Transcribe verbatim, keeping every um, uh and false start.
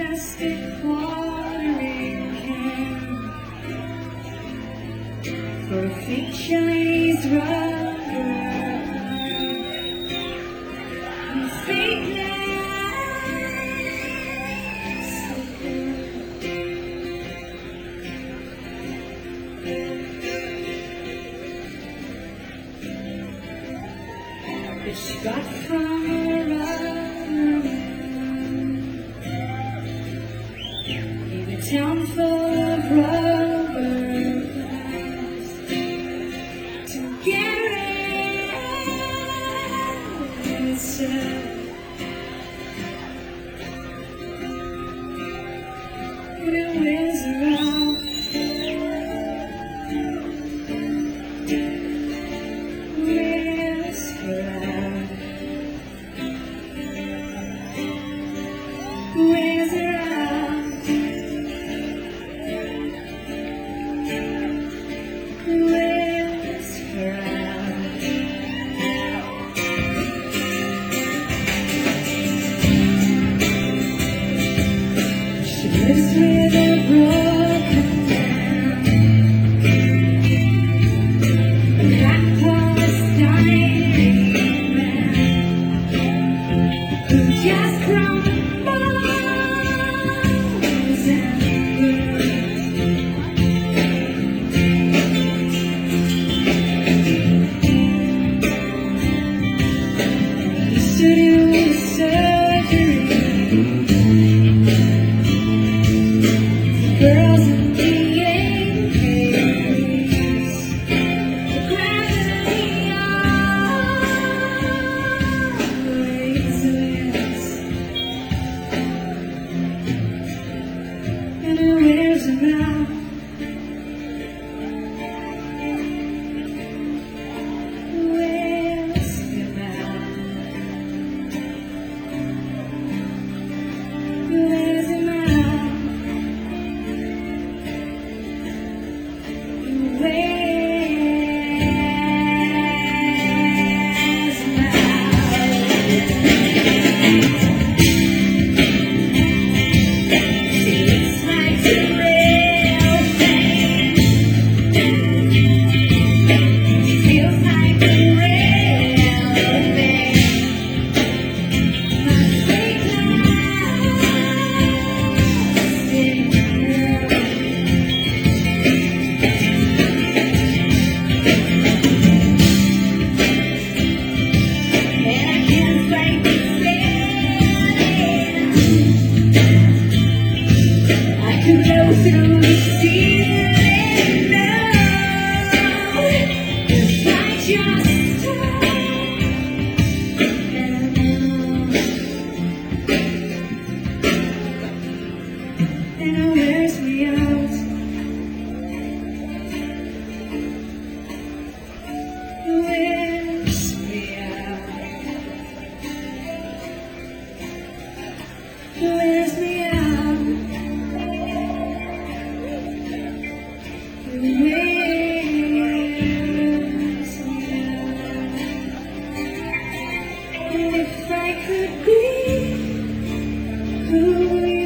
plastic watering can for a fake Chinese rubber and fake nights. That she got from her other in a town full of rubber plants to get inside. And it whizzes around. Whiz around, whiz around. She lives with a broken man, a black Palestinian man who just crumbled. To do surgery, girls in the eighties, gradually always wins, and it wears them out. To go through the ceiling now, 'cause I just and it wears me out. It wears me out. It wears me out. And if I could be who